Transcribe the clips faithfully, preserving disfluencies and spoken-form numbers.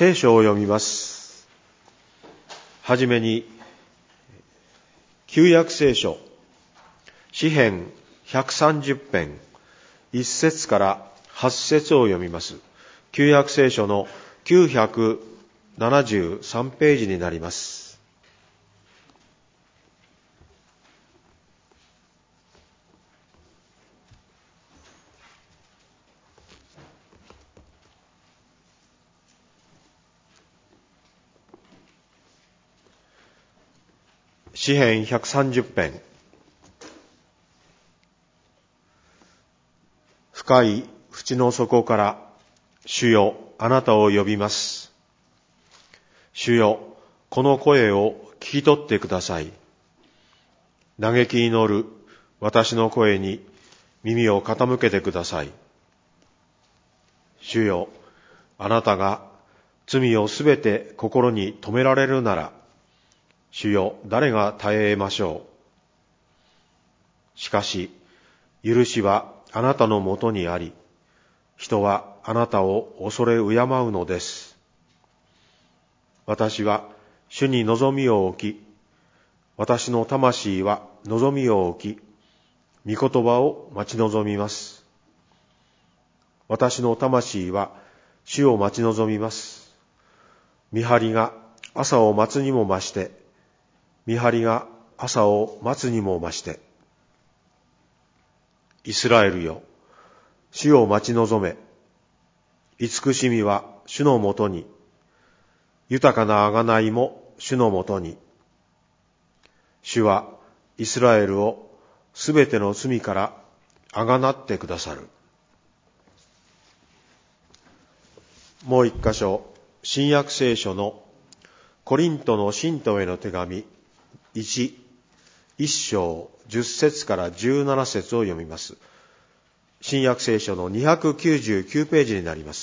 聖書を読みます。はじめに、旧約聖書、詩編ひゃくさんじゅう編、いっ節からはち節を読みます。旧約聖書のきゅうひゃくななじゅうさんページになります。詩編ひゃくさんじゅう編。深い淵の底から主よ、あなたを呼びます。主よ、この声を聞き取ってください。嘆き祈る私の声に耳を傾けてください。主よ、あなたが罪をすべて心に留められるなら、主よ、誰が耐えましょう。しかし、許しはあなたのもとにあり、人はあなたを恐れ敬うのです。私は主に望みを置き、私の魂は望みを置き、御言葉を待ち望みます。私の魂は主を待ち望みます。見張りが朝を待つにも増して、見張りが朝を待つにも増して、イスラエルよ、主を待ち望め。慈しみは主のもとに、豊かな贖いも主のもとに。主はイスラエルをすべての罪からあがなってくださる。もう一箇所、新約聖書のコリントの信徒への手紙いち、一章じゅっ節からじゅうなな節を読みます。新約聖書のにひゃくきゅうじゅうきゅうページになります。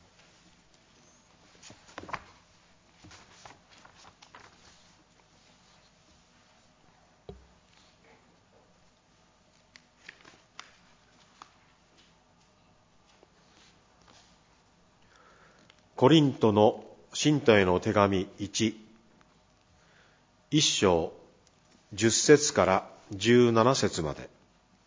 コリントの信徒への手紙いち、一章じゅっ節からじゅうなな節まで。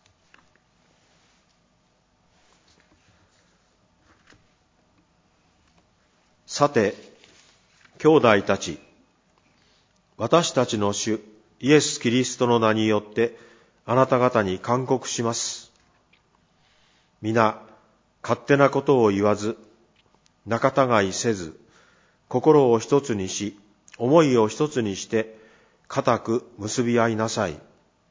さて、兄弟たち、私たちの主イエス・キリストの名によってあなた方に勧告します。皆、勝手なことを言わず、仲違いせず、心を一つにし、思いを一つにして、固く結び合いなさい。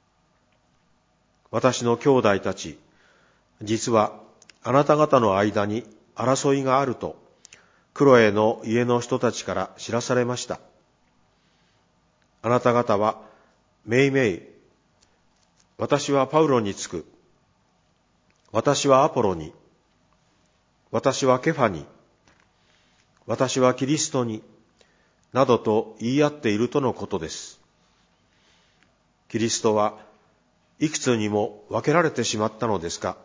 私の兄弟たち、実はあなた方の間に争いがあると、クロエの家の人たちから知らされました。あなた方は、めいめい、私はパウロにつく、私はアポロに、私はケファに、私はキリストに、などと言い合っているとのことです。キリストはいくつにも分けられてしまったのですか？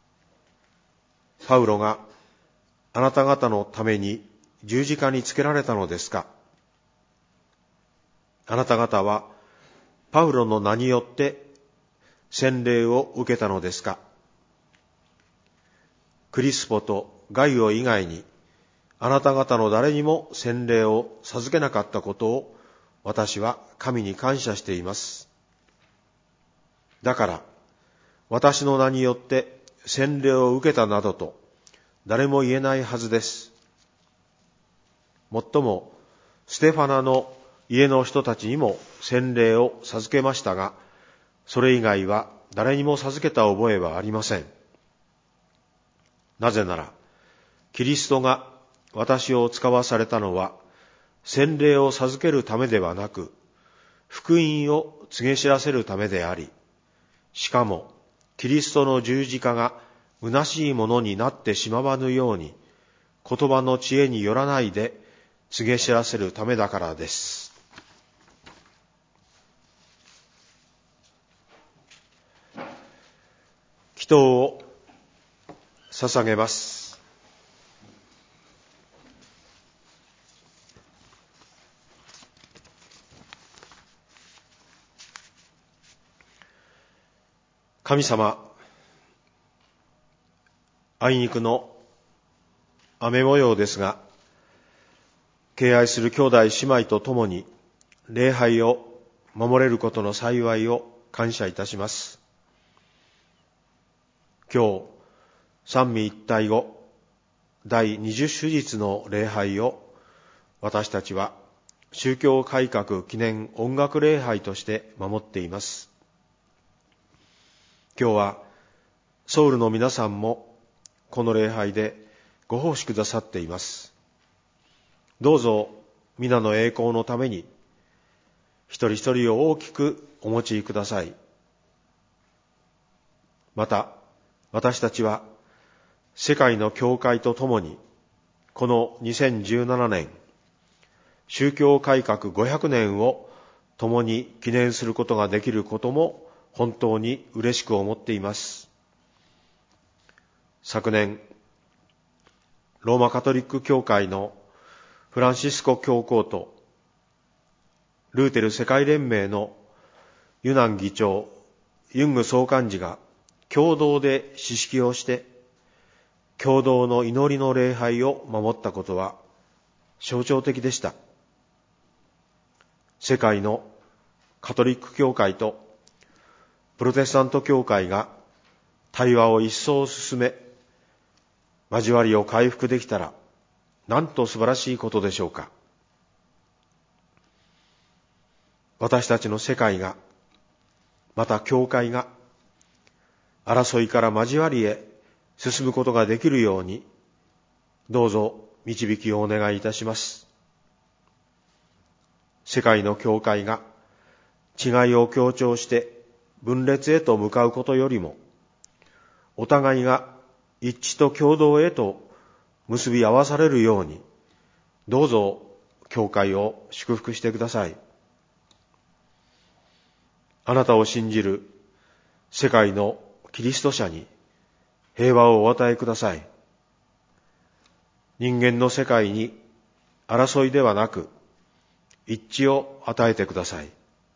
パウロがあなた方のために十字架につけられたのですか？あなた方はパウロの名によって洗礼を受けたのですか？クリスポとガイオ以外にあなた方の誰にも洗礼を授けなかったことを私は神に感謝しています。だから私の名によって洗礼を受けたなどと誰も言えないはずです。もっともステファナの家の人たちにも洗礼を授けましたが、それ以外は誰にも授けた覚えはありません。なぜなら、キリストが私を使わされたのは、洗礼を授けるためではなく、福音を告げ知らせるためであり、しかも、キリストの十字架が虚しいものになってしまわぬように、言葉の知恵によらないで告げ知らせるためだからです。祈祷を捧げます。 神様、あいにくの雨模様ですが、敬愛する兄弟姉妹と共に礼拝を守れることの幸いを感謝いたします。今日、三位一体後、第二十主日の礼拝を私たちは宗教改革記念音楽礼拝として守っています。今日はソウルの皆さんもこの礼拝でご奉仕くださっています。どうぞ皆の栄光のために一人一人を大きくお持ちください。また私たちは世界の教会とともにこのにせんじゅうななねん宗教改革ごひゃくねんを共に記念することができることも本当に嬉しく思っています。昨年ローマカトリック教会のフランシスコ教皇とルーテル世界連盟のユナン議長、ユング総幹事が共同で詩式をして共同の祈りの礼拝を守ったことは象徴的でした。世界のカトリック教会とプロテスタント教会が対話を一層進め、交わりを回復できたら、なんと素晴らしいことでしょうか。私たちの世界が、また教会が、争いから交わりへ進むことができるように、どうぞ導きをお願いいたします。世界の教会が違いを強調して分裂へと向かうことよりも、お互いが一致と共同へと結び合わされるように、どうぞ教会を祝福してください。あなたを信じる世界のキリスト者に平和をお与えください。人間の世界に争いではなく一致を与えてください。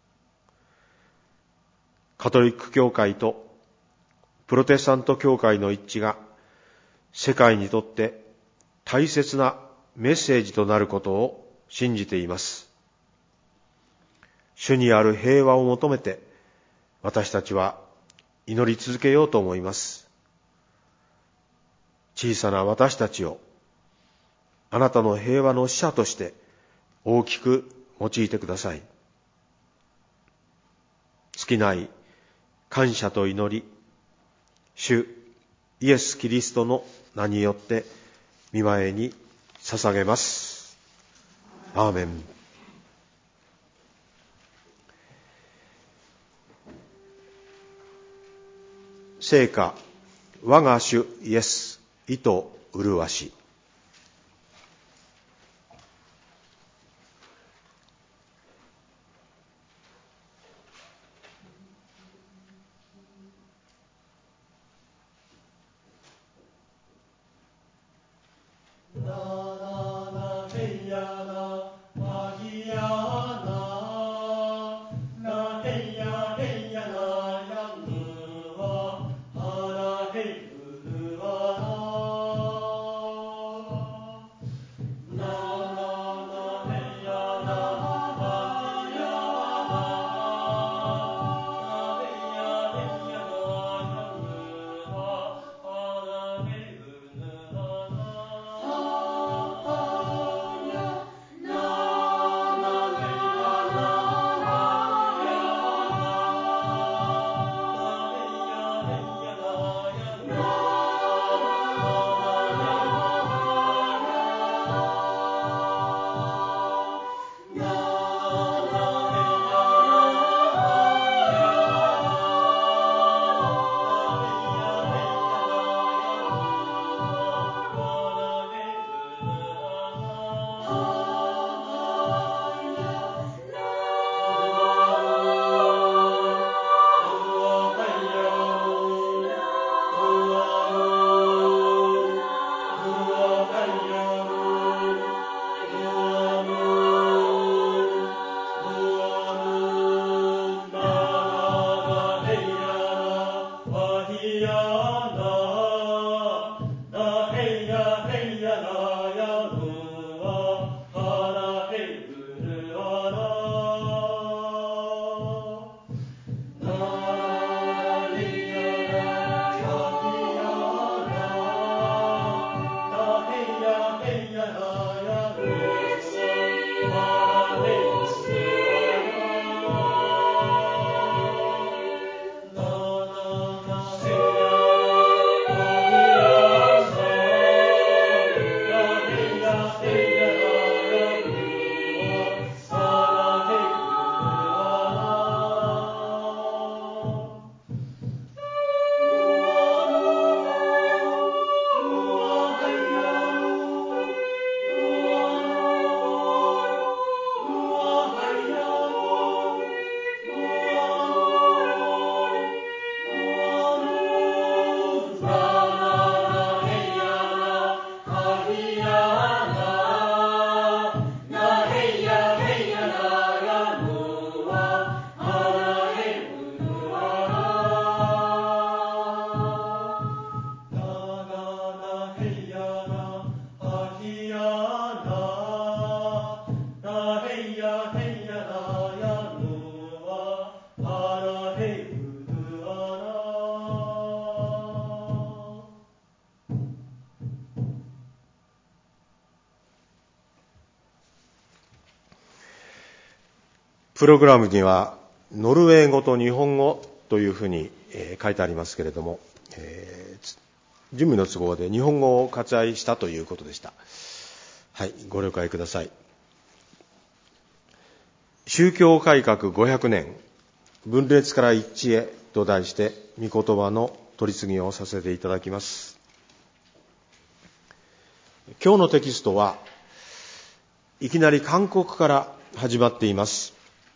カトリック教会とプロテスタント教会の一致が世界にとって大切なメッセージとなることを信じています。主にある平和を求めて私たちは祈り続けようと思います。小さな私たちをあなたの平和の使者として大きく用いてください。尽きない感謝と祈り、主イエス・キリストの名によって御前に捧げます。アーメン。聖歌、我が主イエス、意図麗し。 プログラムにはノルウェー語と日本語というふうに書いてありますけれども、えー、準備の都合で日本語を割愛したということでした。はい、ご了解ください。宗教改革ごひゃくねん、分裂から一致へと題して御言葉の取り次ぎをさせていただきます。今日のテキストはいきなり勧告から始まっています。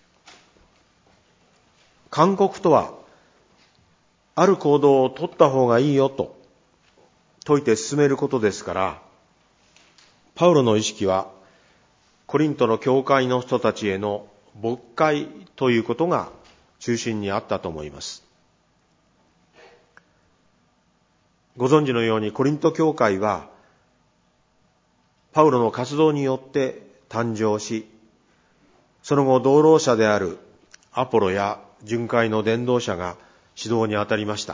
勧告とは、ある行動を取った方がいいよと説いて進めることですから、パウロの意識はコリントの教会の人たちへの牧会ということが中心にあったと思います。ご存知のようにコリント教会はパウロの活動によって誕生し、その後同労者であるアポロや巡回の伝道者が指導に当たりました。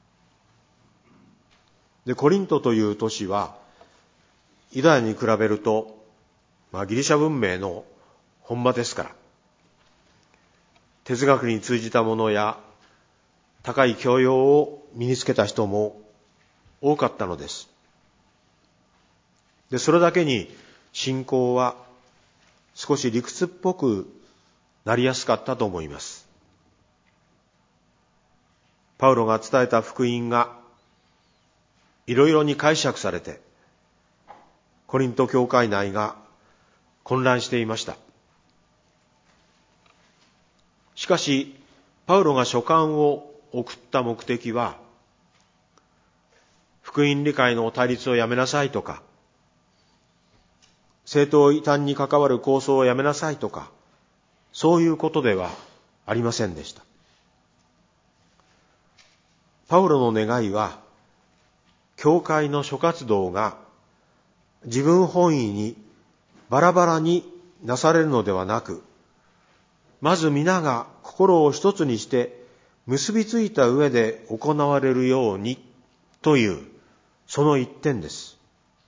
で、コリントという都市はユダヤに比べると、まあ、ギリシャ文明の本場ですから、哲学に通じたものや高い教養を身につけた人も多かったのです。で、それだけに信仰は少し理屈っぽくなりやすかったと思います。パウロが伝えた福音がいろいろに解釈されて、コリント教会内が混乱していました。しかし、パウロが書簡を送った目的は、福音理解の対立をやめなさいとか、正当異端に関わる構想をやめなさいとか、そういうことではありませんでした。パウロの願いは、教会の諸活動が自分本位にバラバラになされるのではなく、まず皆が心を一つにして結びついた上で行われるようにという、その一点です。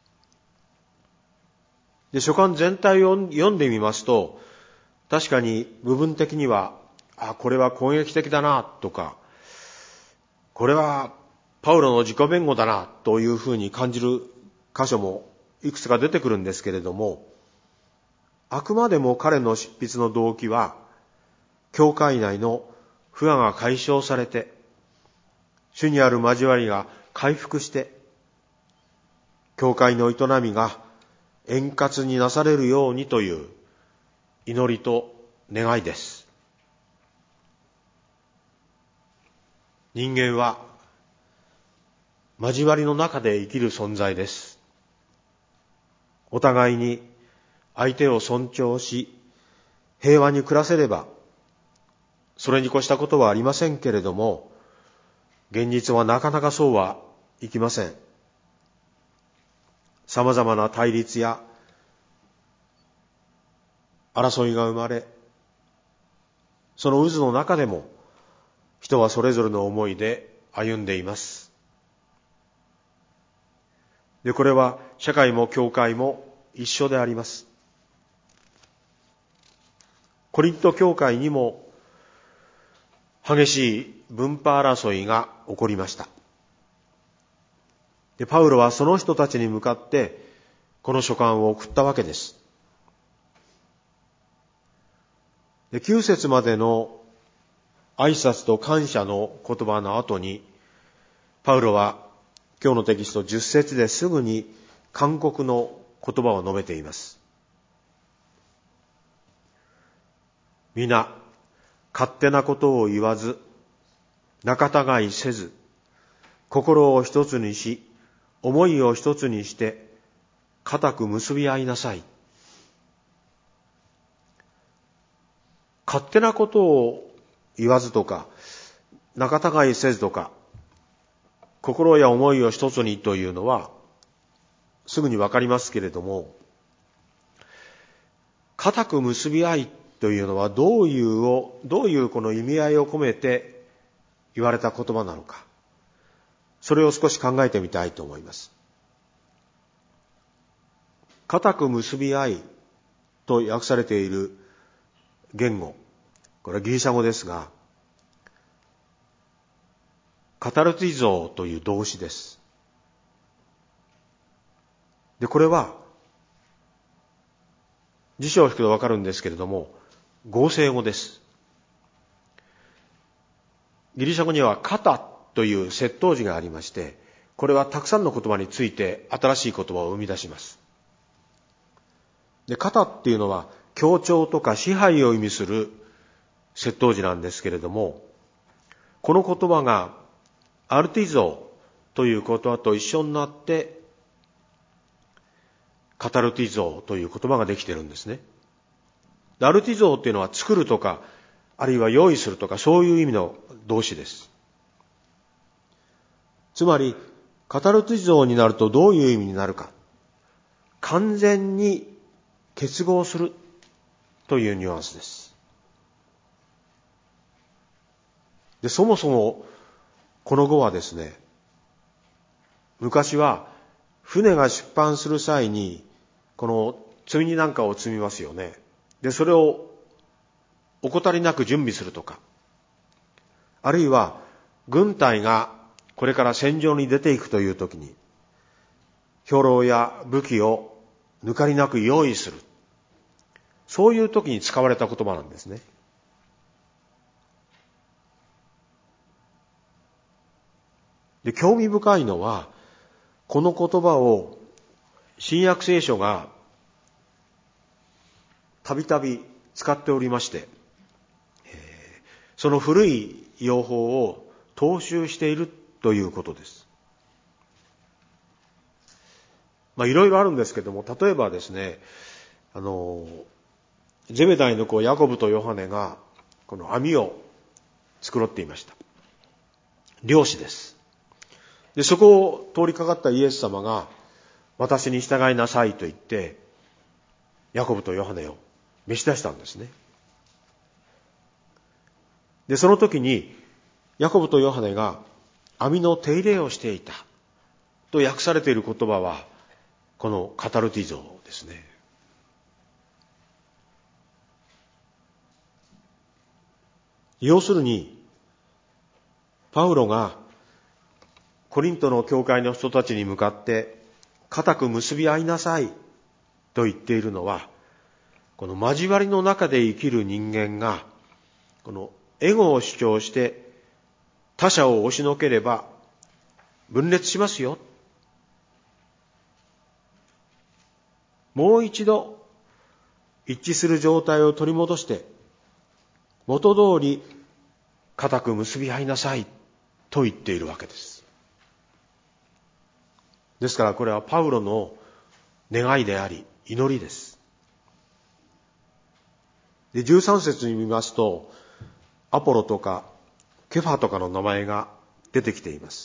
で、書簡全体を読んでみますと、確かに部分的には、あ、これは攻撃的だなとか、これはパウロの自己弁護だなというふうに感じる箇所もいくつか出てくるんですけれども、あくまでも彼の執筆の動機は、教会内の不和が解消されて、主にある交わりが回復して、教会の営みが円滑になされるようにという祈りと願いです。人間は交わりの中で生きる存在です。お互いに相手を尊重し、平和に暮らせれば、それに越したことはありませんけれども、現実はなかなかそうはいきません。様々な対立や争いが生まれ、その渦の中でも人はそれぞれの思いで歩んでいます。で、これは社会も教会も一緒であります。コリント教会にも激しい分派争いが起こりました。で、パウロはその人たちに向かってこの書簡を送ったわけです。で、きゅう節までの挨拶と感謝の言葉の後に、パウロは今日のテキストじゅっ節ですぐに勧告の言葉を述べています。皆、勝手なことを言わず、仲違いせず、心を一つにし、思いを一つにして、固く結び合いなさい。勝手なことを言わずとか、仲違いせずとか、心や思いを一つにというのは、すぐにわかりますけれども、固く結び合いというのはどういうを、どういうこの意味合いを込めて言われた言葉なのか、それを少し考えてみたいと思います。固く結び合いと訳されている言語、 これはギリシャ語ですが、カタルティゾーという動詞です。で、これは、辞書を引くとわかるんですけれども、合成語です。ギリシャ語にはカタという接頭辞がありまして、これはたくさんの言葉について新しい言葉を生み出します。で、カタっていうのは強調とか支配を意味する接頭辞なんですけれども、この言葉がアルティゾーという言葉と一緒になってカタルティゾーという言葉ができているんですね。アルティゾーっていうのは作るとか、あるいは用意するとか、そういう意味の動詞です。つまり、カタルティゾーになるとどういう意味になるか。完全に結合するというニュアンスです。で、そもそも、この語はですね、昔は船が出版する際に、この積み荷なんかを積みますよね。で、それを怠りなく準備するとか、あるいは軍隊がこれから戦場に出ていくという時に、兵糧や武器を抜かりなく用意する。そういう時に使われた言葉なんですね。で、興味深いのは、この言葉を新約聖書がたびたび使っておりまして、その古い用法を踏襲しているということです。まあいろいろあるんですけども、例えばですね、あの、ゼベダイの子ヤコブとヨハネがこの網を繕っていました。漁師です。で、そこを通りかかったイエス様が、私に従いなさいと言って、ヤコブとヨハネを召し出したんですね。で、その時に、ヤコブとヨハネが網の手入れをしていたと訳されている言葉は、このカタルティゾーですね。要するに、パウロがコリントの教会の人たちに向かって固く結び合いなさいと言っているのは、この交わりの中で生きる人間が、このエゴを主張して他者を押しのければ分裂しますよ。もう一度一致する状態を取り戻して元通り固く結び合いなさいと言っているわけです。ですからこれはパウロの願いであり祈りです。で、じゅうさん節に見ますと、アポロとかケファとかの名前が出てきています。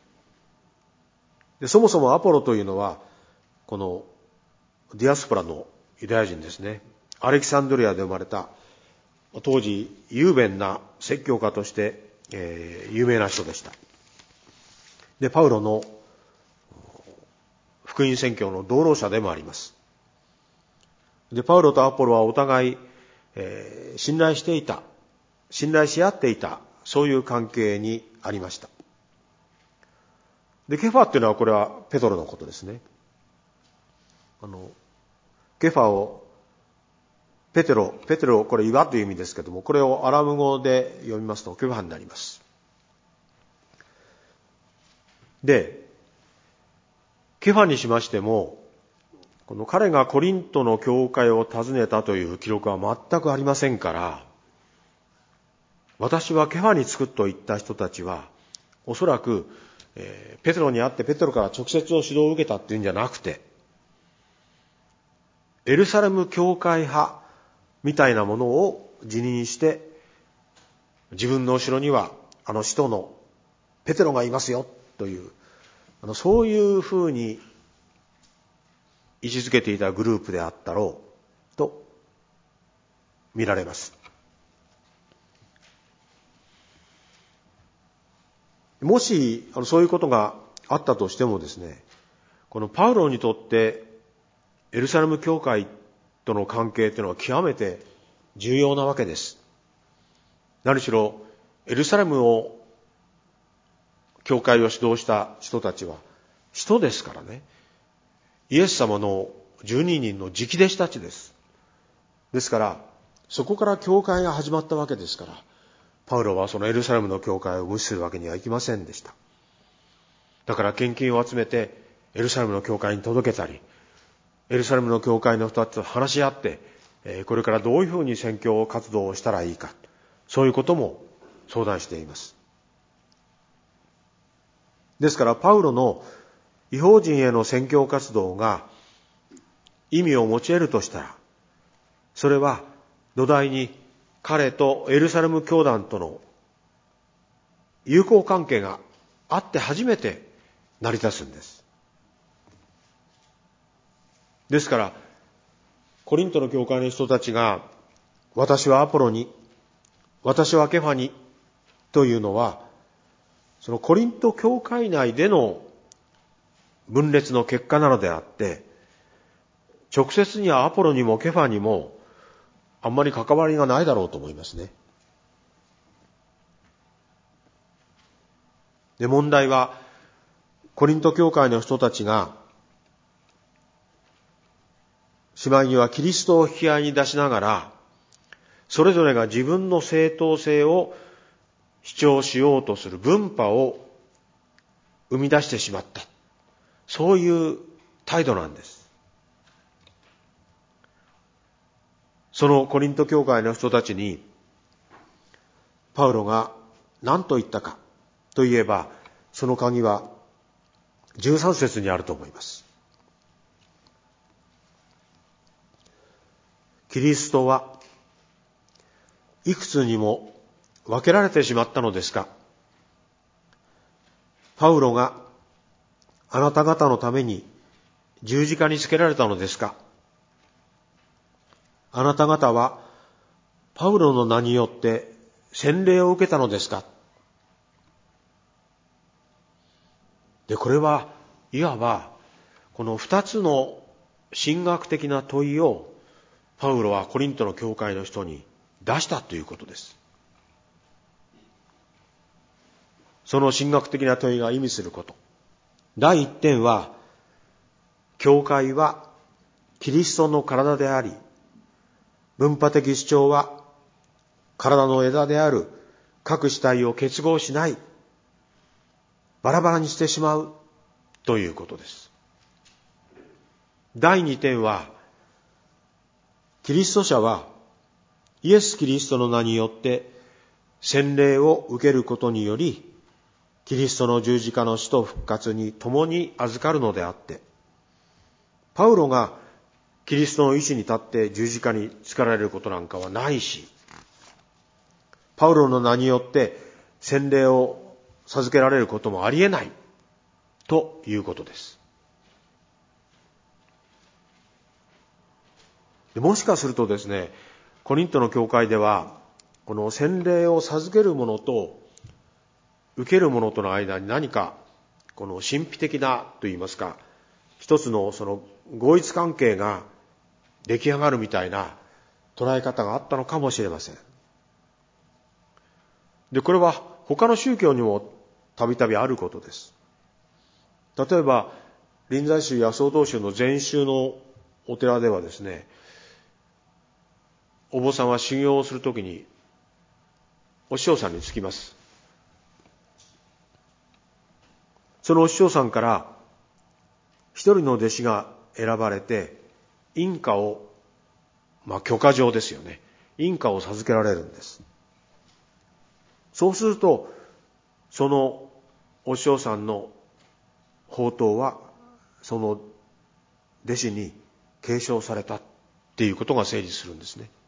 で、そもそもアポロというのは、このディアスポラのユダヤ人ですね。アレキサンドリアで生まれた、当時雄弁な説教家として、えー、有名な人でした。で、パウロの福音宣教の同労者でもあります。で、パウロとアポロはお互い、えー、信頼していた、信頼し合っていた、そういう関係にありました。で、ケファっていうのはこれはペトロのことですね。あの、ケファを、ペテロ、ペテロ、これ岩という意味ですけども、これをアラム語で読みますとケファになります。で、ケファにしましても、この彼がコリントの教会を訪ねたという記録は全くありませんから、私はケファに着くと言った人たちは、おそらく、えー、ペテロに会ってペテロから直接の指導を受けたっていうんじゃなくて、エルサレム教会派みたいなものを辞任して、自分の後ろにはあの使徒のペテロがいますよという、あのそういうふうに位置づけていたグループであったろうと見られます。もしあのそういうことがあったとしてもですね、このパウロにとってエルサレム教会との関係というのは極めて重要なわけです。 何しろエルサレムを教会を指導した人たちは人ですからね。イエス様のじゅうににんの直弟子たちです。ですからそこから教会が始まったわけですから、パウロはそのエルサレムの教会を無視するわけにはいきませんでした。だから献金を集めてエルサレムの教会に届けたり、エルサレムの教会の人たちと話し合って、これからどういうふうに宣教活動をしたらいいか、そういうことも相談しています。ですからパウロの異邦人への宣教活動が意味を持ち得るとしたら、それは土台に彼とエルサレム教団との友好関係があって初めて成り立つんです。ですからコリントの教会の人たちが私はアポロに、私はケファにというのは、そのコリント教会内での分裂の結果なのであって、直接にはアポロにもケファにもあんまり関わりがないだろうと思いますね。で、問題はコリント教会の人たちがしまいにはキリストを引き合いに出しながら、それぞれが自分の正当性を主張しようとする分派を生み出してしまった。そういう態度なんです。そのコリント教会の人たちにパウロが何と言ったかといえば、その鍵はじゅうさん節にあると思います。キリストはいくつにも分けられてしまったのですか。パウロがあなた方のために十字架につけられたのですか。あなた方はパウロの名によって洗礼を受けたのですか。で、これはいわばこの二つの神学的な問いをパウロはコリントの教会の人に出したということです。その神学的な問いが意味すること。第一点は、教会はキリストの体であり、分派的主張は体の枝である各主体を結合しない、バラバラにしてしまうということです。第二点は、キリスト者はイエス・キリストの名によって洗礼を受けることにより、キリストの十字架の死と復活に共に預かるのであって、パウロがキリストの意志に立って十字架につかられることなんかはないし、パウロの名によって洗礼を授けられることもありえないということです。もしかするとですね、コリントの教会ではこの洗礼を授ける者と受ける者との間に何かこの神秘的なといいますか、一つのその合一関係が出来上がるみたいな捉え方があったのかもしれません。で、これは他の宗教にもたびたびあることです。例えば臨済宗や曹洞宗の禅宗のお寺ではですね、お坊さんは修行をするときにお師匠さんにつきます。そのお師匠さんから一人の弟子が選ばれて印花を、まあ許可状ですよね、印花を授けられるんです。そうするとそのお師匠さんの法灯はその弟子に継承されたっていうことが成立するんですね。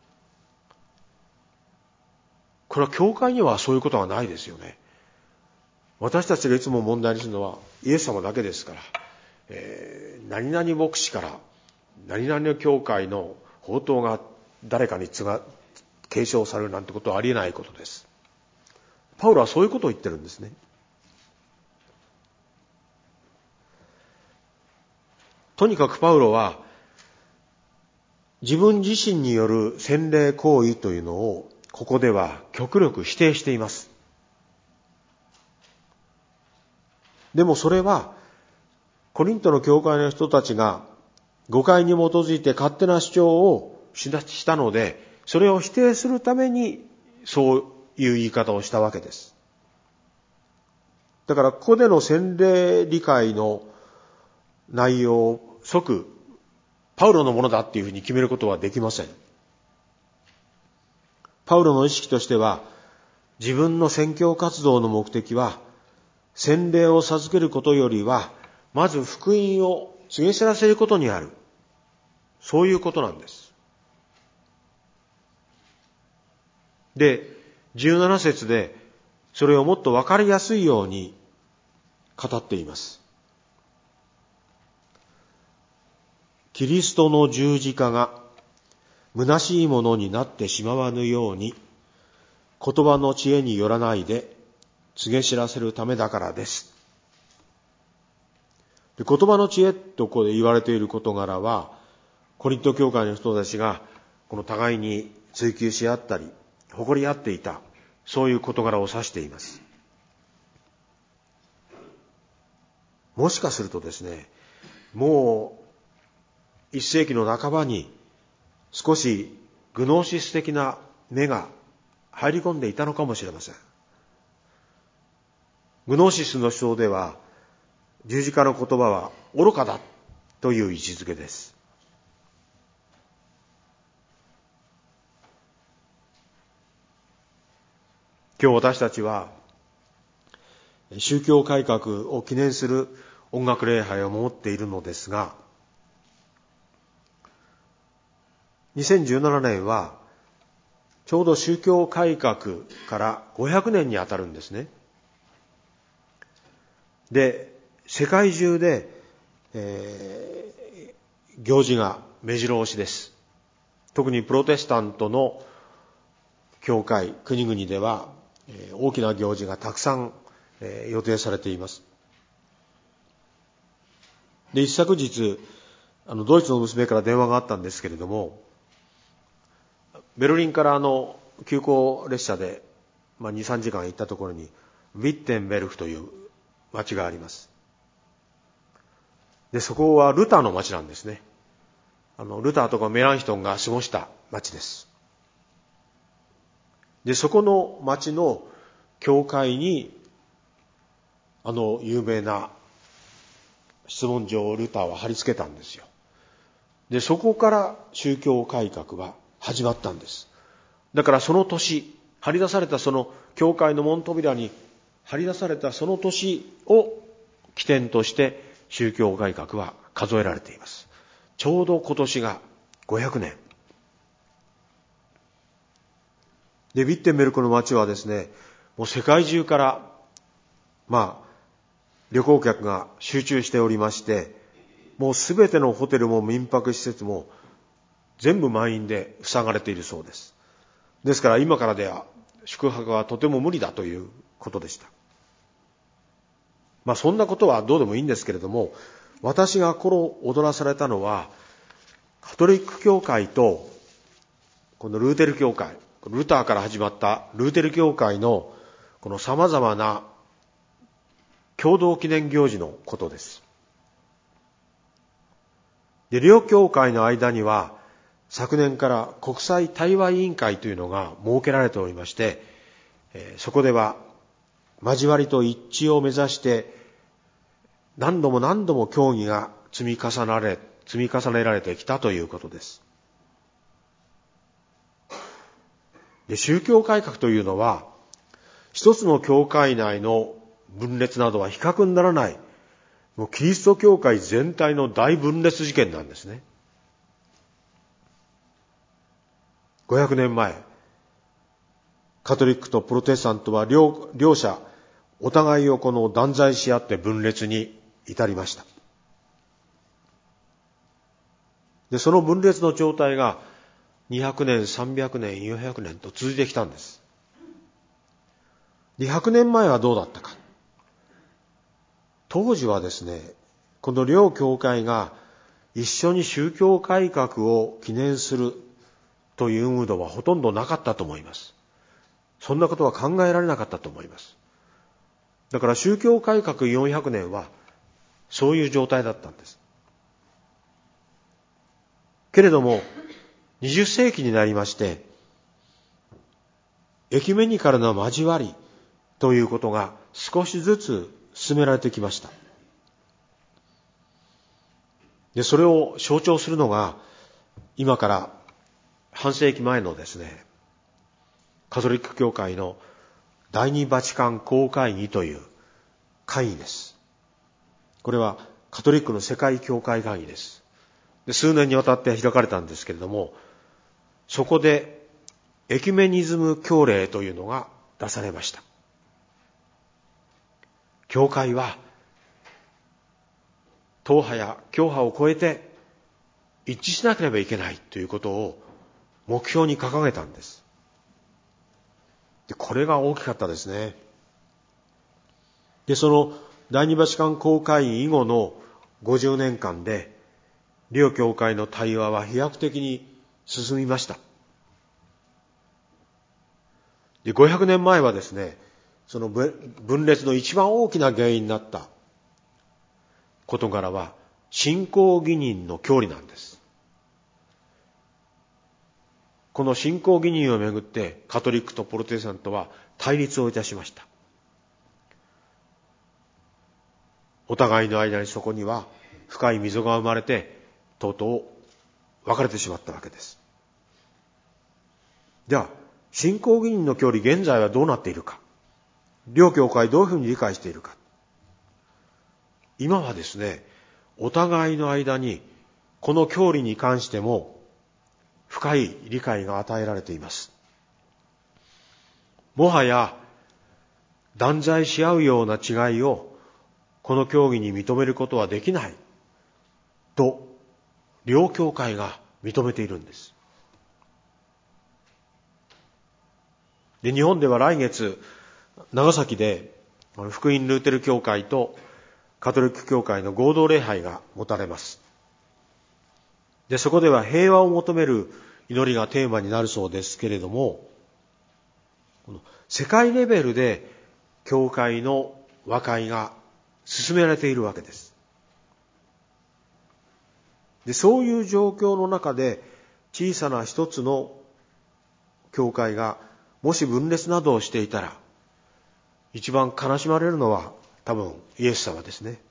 これは教会にはそういうことはないですよね。私たちがいつも問題にするのはイエス様だけですから、えー、何々牧師から何々の教会の法灯が誰かに継が継承されるなんてことはありえないことです。パウロはそういうことを言ってるんですね。とにかくパウロは自分自身による洗礼行為というのをここでは極力否定しています。でもそれはコリントの教会の人たちが誤解に基づいて勝手な主張をしたので、それを否定するためにそういう言い方をしたわけです。だからここでの洗礼理解の内容を即パウロのものだっていうふうに決めることはできません。パウロの意識としては、自分の宣教活動の目的は洗礼を授けることよりはまず福音を告げ知らせることにある、そういうことなんです。で、じゅうなな節でそれをもっとわかりやすいように語っています。キリストの十字架が虚しいものになってしまわぬように、言葉の知恵によらないで告げ知らせるためだからです。で、言葉の知恵とここで言われている事柄は、コリント教会の人たちがこの互いに追求し合ったり誇り合っていた、そういう事柄を指しています。もしかするとですね、もう一世紀の半ばに少しグノーシス的な目が入り込んでいたのかもしれません。グノーシスの思想では、十字架の言葉は愚かだという位置づけです。今日私たちは宗教改革を記念する音楽礼拝を守っているのですが、にせんじゅうななねんはちょうど宗教改革からごひゃくねんにあたるんですね。で、世界中で、えー、行事が目白押しです。特にプロテスタントの教会、国々では、えー、大きな行事がたくさん、えー、予定されています。で、一昨日、あの、ドイツの娘から電話があったんですけれども、ベルリンからあの、急行列車で、まあ、に、さんじかん行ったところに、ウィッテンベルクという町があります。で、そこはルターの町なんですね。あの、ルターとかメランヒトンが過ごした町です。で、そこの町の教会に、あの、有名な質問状をルターは貼り付けたんですよ。で、そこから宗教改革は始まったんです。だからその年、貼り出されたその教会の門扉に貼り出されたその年を起点として宗教改革は数えられています。ちょうど今年がごひゃくねん。で、ウィッテンベルクの町はですね、もう世界中から、まあ、旅行客が集中しておりまして、もうすべてのホテルも民泊施設も全部満員で塞がれているそうです。ですから今からでは宿泊はとても無理だということでした。まあそんなことはどうでもいいんですけれども、私が心躍らされたのは、カトリック教会とこのルーテル教会、ルターから始まったルーテル教会のこの様々な共同記念行事のことです。で、両教会の間には昨年から国際対話委員会というのが設けられておりまして、えー、そこでは交わりと一致を目指して何度も何度も協議が積み重ねられ、積み重ねられてきたということです。で、宗教改革というのは一つの教会内の分裂などは比較にならない、もうキリスト教会全体の大分裂事件なんですね。ごひゃくねんまえ、カトリックとプロテスタントは 両, 両者お互いをこの断罪し合って分裂に至りました。で、その分裂の状態がにひゃくねん、さんびゃくねん、よんひゃくねんと続いてきたんです。ひゃくねんまえはどうだったか。当時はですね、この両教会が一緒に宗教改革を記念するというムードはほとんどなかったと思います。 そんなことは考えられなかったと思います。だから宗教改革よんひゃくねんはそういう状態だったんです。けれどもにじゅっせいきになりまして、エキュメニカルな交わりということが少しずつ進められてきました。で、それを象徴するのが今から半世紀前のですね、カトリック教会の第二バチカン公会議という会議です。これはカトリックの世界教会会議です。で、数年にわたって開かれたんですけれども、そこでエキュメニズム協令というのが出されました。教会は党派や教派を超えて一致しなければいけないということを目標に掲げたんです。で、これが大きかったですね。で、その第二バチカン公会議以後のごじゅうねんかんで両教会の対話は飛躍的に進みました。で、ごひゃくねんまえはですね、その分裂の一番大きな原因になった事柄は信仰義人の教理なんです。この信仰義人をめぐってカトリックとプロテスタントは対立をいたしました。お互いの間にそこには深い溝が生まれて、とうとう別れてしまったわけです。じゃあ、信仰義人の教理現在はどうなっているか。両教会どういうふうに理解しているか。今はですね、お互いの間にこの教理に関しても深い理解が与えられています。もはや断罪し合うような違いをこの教義に認めることはできないと両教会が認めているんです。で、日本では来月長崎で福音ルーテル教会とカトリック教会の合同礼拝が持たれます。で、そこでは平和を求める祈りがテーマになるそうですけれども、この世界レベルで教会の和解が進められているわけです。で、そういう状況の中で小さな一つの教会がもし分裂などをしていたら、一番悲しまれるのは多分イエス様ですね。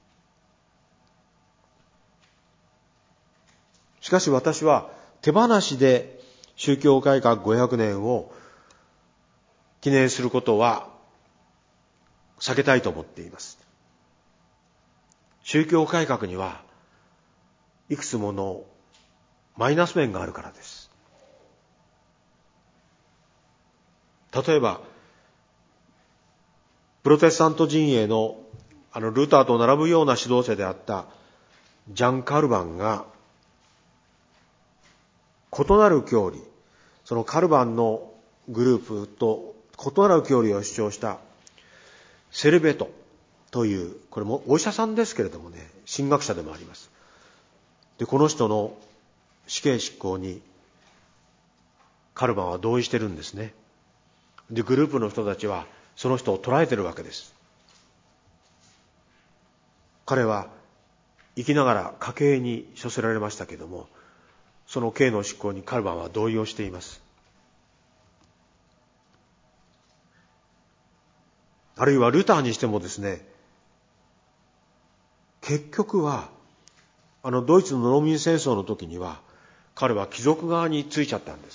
しかし私は手放しで宗教改革ごひゃくねんを記念することは避けたいと思っています。宗教改革にはいくつものマイナス面があるからです。例えば、プロテスタント陣営のあのルターと並ぶような指導者であったジャン・カルバンが異なる教理、そのカルバンのグループと異なる教理を主張したセルベトという、これもお医者さんですけれどもね、神学者でもあります。で、この人の死刑執行にカルバンは同意してるんですね。で、グループの人たちはその人を捕らえてるわけです。彼は生きながら家刑に処せられましたけれども、その刑の執行にカルバンは同意をしています。あるいはルターにしてもですね、結局はあのドイツの農民戦争の時には彼は貴族側についちゃったんです。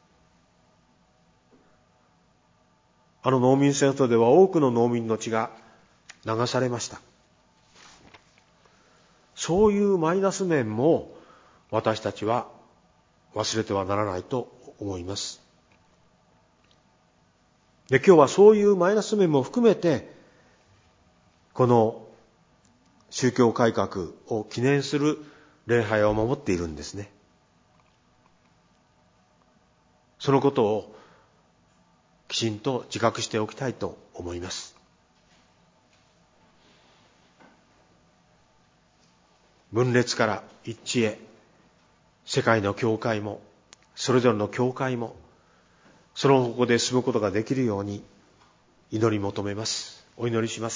あの農民戦争では多くの農民の血が流されました。そういうマイナス面も私たちは忘れてはならないと思います。で、今日はそういうマイナス面も含めてこの宗教改革を記念する礼拝を守っているんですね。そのことをきちんと自覚しておきたいと思います。分裂から一致へ、世界の教会もそれぞれの教会もそのここで住むことができるように祈り求めます。お祈りします。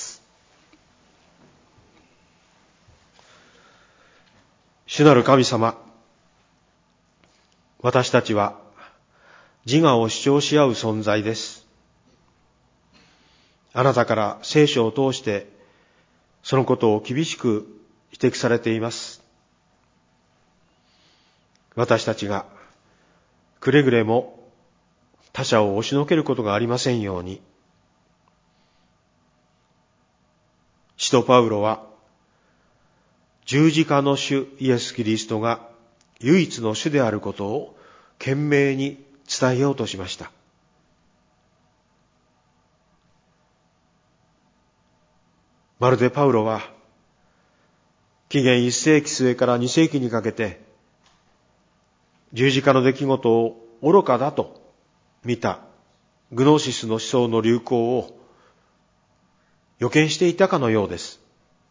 主なる神様、私たちは自我を主張し合う存在です。あなたから聖書を通してそのことを厳しく指摘されています。私たちがくれぐれも他者を押しのけることがありませんように。使徒パウロは十字架の主イエス・キリストが唯一の主であることを懸命に伝えようとしました。まるでパウロは紀元いっ世紀末からに世紀にかけて十字架の出来事を愚かだと見たグノーシスの思想の流行を予見していたかのようです。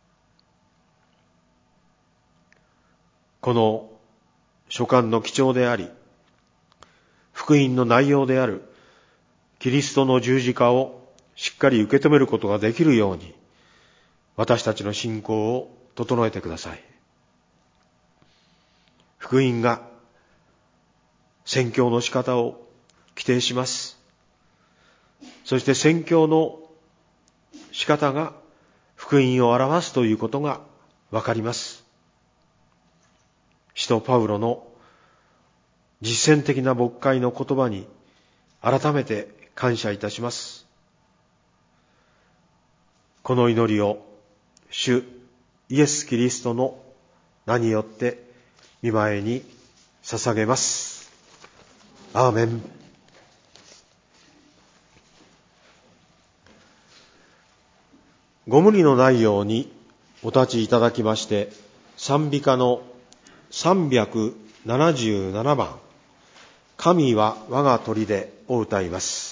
この書簡の記帳であり、福音の内容であるキリストの十字架をしっかり受け止めることができるように、私たちの信仰を整えてください。福音が宣教の仕方を規定します。そして宣教の仕方が福音を表すということがわかります。使徒パウロの実践的な牧会の言葉に改めて感謝いたします。この祈りを主イエス・キリストの名によって御前に捧げます。アーメン。ご無理のないようにお立ちいただきまして、賛美歌のさんびゃくななじゅうななばん、神は我が砦を歌います。